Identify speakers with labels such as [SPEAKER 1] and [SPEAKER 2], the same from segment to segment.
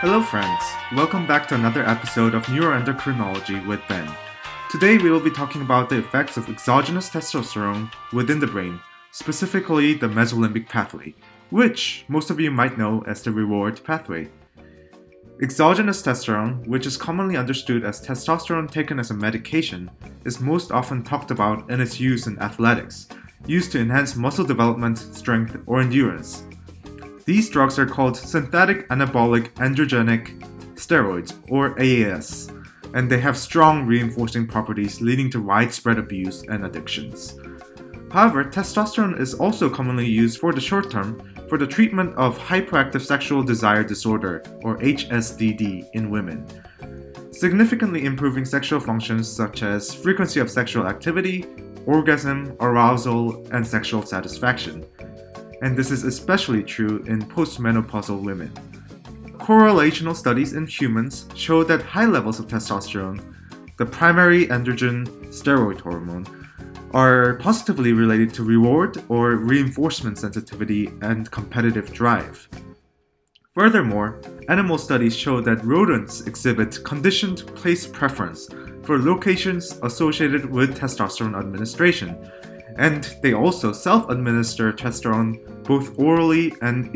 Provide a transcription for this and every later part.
[SPEAKER 1] Hello friends, welcome back to another episode of Neuroendocrinology with Ben. Today we will be talking about the effects of exogenous testosterone within the brain, specifically the mesolimbic pathway, which most of you might know as the reward pathway. Exogenous testosterone, which is commonly understood as testosterone taken as a medication, is most often talked about in its use in athletics, used to enhance muscle development, strength, or endurance. These drugs are called synthetic anabolic androgenic steroids, or AAS, and they have strong reinforcing properties leading to widespread abuse and addictions. However, testosterone is also commonly used for the short term for the treatment of hyperactive sexual desire disorder, or HSDD, in women, significantly improving sexual functions such as frequency of sexual activity, orgasm, arousal, and sexual satisfaction. And this is especially true in postmenopausal women. Correlational studies in humans show that high levels of testosterone, the primary androgen steroid hormone, are positively related to reward or reinforcement sensitivity and competitive drive. Furthermore, animal studies show that rodents exhibit conditioned place preference for locations associated with testosterone administration, and they also self-administer testosterone both orally and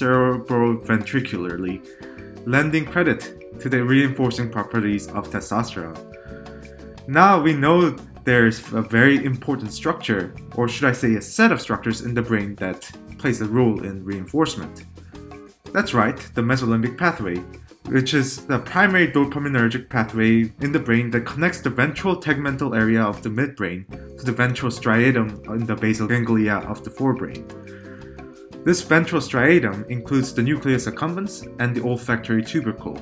[SPEAKER 1] intracerebroventricularly, lending credit to the reinforcing properties of testosterone. Now we know there's a very important structure, or should I say a set of structures in the brain that plays a role in reinforcement. That's right, the mesolimbic pathway, which is the primary dopaminergic pathway in the brain that connects the ventral tegmental area of the midbrain to the ventral striatum in the basal ganglia of the forebrain. This ventral striatum includes the nucleus accumbens and the olfactory tubercle.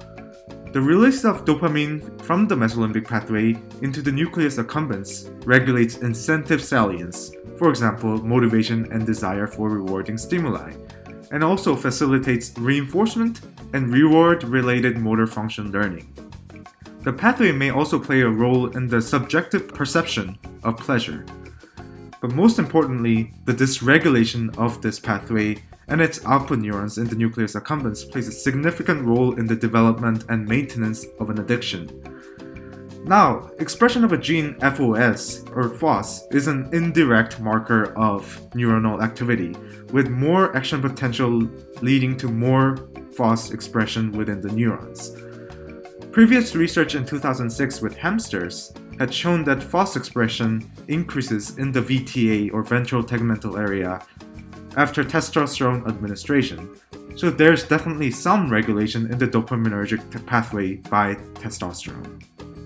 [SPEAKER 1] The release of dopamine from the mesolimbic pathway into the nucleus accumbens regulates incentive salience, for example, motivation and desire for rewarding stimuli, and also facilitates reinforcement and reward-related motor function learning. The pathway may also play a role in the subjective perception of pleasure. But most importantly, the dysregulation of this pathway and its output neurons in the nucleus accumbens plays a significant role in the development and maintenance of an addiction. Now, expression of a gene FOS, or FOS, is an indirect marker of neuronal activity, with more action potential leading to more FOS expression within the neurons. Previous research in 2006 with hamsters had shown that FOS expression increases in the VTA, or ventral tegmental area, after testosterone administration. So there's definitely some regulation in the dopaminergic pathway by testosterone.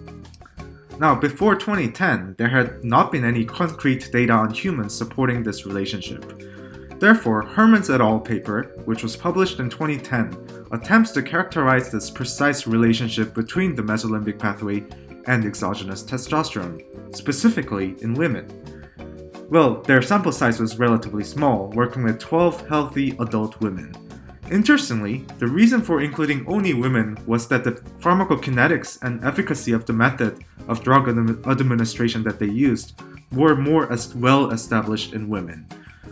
[SPEAKER 1] Now, before 2010, there had not been any concrete data on humans supporting this relationship. Therefore, Hermans et al. Paper, which was published in 2010, attempts to characterize this precise relationship between the mesolimbic pathway and exogenous testosterone, specifically in women. Well, their sample size was relatively small, working with 12 healthy adult women. Interestingly, the reason for including only women was that the pharmacokinetics and efficacy of the method of drug administration that they used were more well established in women.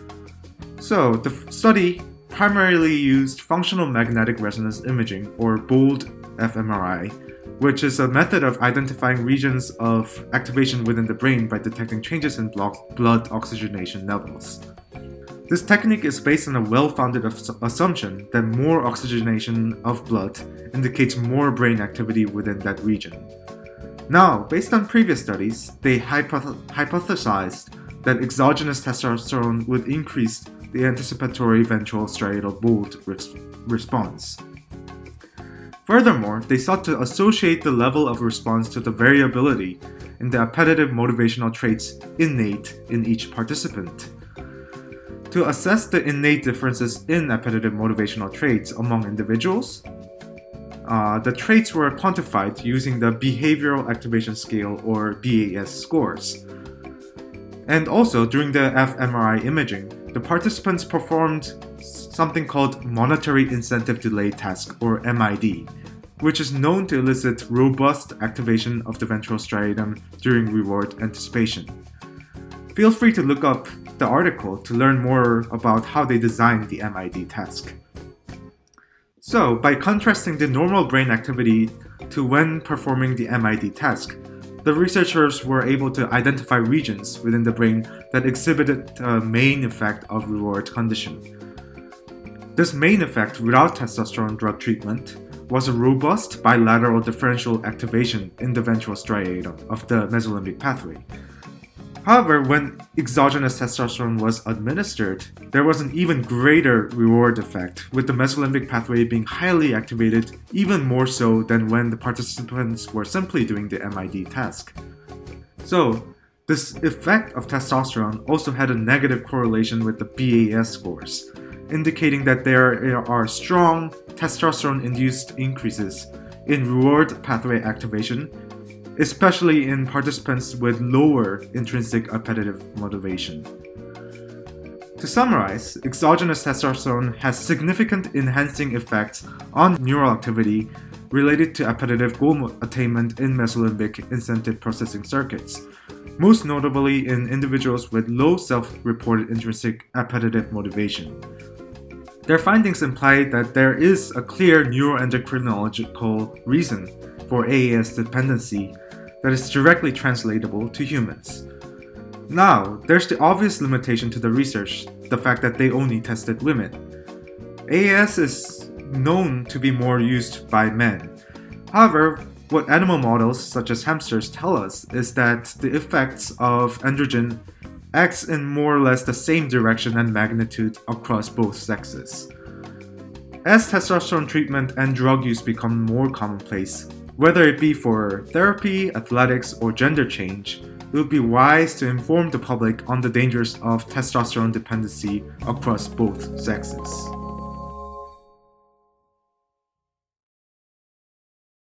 [SPEAKER 1] So, the study primarily used functional magnetic resonance imaging, or BOLD fMRI, which is a method of identifying regions of activation within the brain by detecting changes in blood oxygenation levels. This technique is based on a well-founded assumption that more oxygenation of blood indicates more brain activity within that region. Now, based on previous studies, they hypothesized that exogenous testosterone would increase the anticipatory ventral striatal BOLD response. Furthermore, they sought to associate the level of response to the variability in the appetitive motivational traits innate in each participant. To assess the innate differences in appetitive motivational traits among individuals, the traits were quantified using the Behavioral Activation Scale, or BAS scores. And also, during the fMRI imaging, the participants performed something called Monetary Incentive Delay Task, or MID, which is known to elicit robust activation of the ventral striatum during reward anticipation. Feel free to look up the article to learn more about how they designed the MID task. So, by contrasting the normal brain activity to when performing the MID task, the researchers were able to identify regions within the brain that exhibited a main effect of reward condition. This main effect without testosterone drug treatment was a robust bilateral differential activation in the ventral striatum of the mesolimbic pathway. However, when exogenous testosterone was administered, there was an even greater reward effect, with the mesolimbic pathway being highly activated, even more so than when the participants were simply doing the MID task. So, this effect of testosterone also had a negative correlation with the BAS scores, indicating that there are strong testosterone-induced increases in reward pathway activation, especially in participants with lower intrinsic appetitive motivation. To summarize, exogenous testosterone has significant enhancing effects on neural activity related to appetitive goal attainment in mesolimbic incentive processing circuits, most notably in individuals with low self-reported intrinsic appetitive motivation. Their findings imply that there is a clear neuroendocrinological reason for AAS dependency that is directly translatable to humans. Now, there's the obvious limitation to the research, the fact that they only tested women. AAS is known to be more used by men. However, what animal models such as hamsters tell us is that the effects of androgen acts in more or less the same direction and magnitude across both sexes. As testosterone treatment and drug use become more commonplace, whether it be for therapy, athletics, or gender change, it would be wise to inform the public on the dangers of testosterone dependency across both sexes.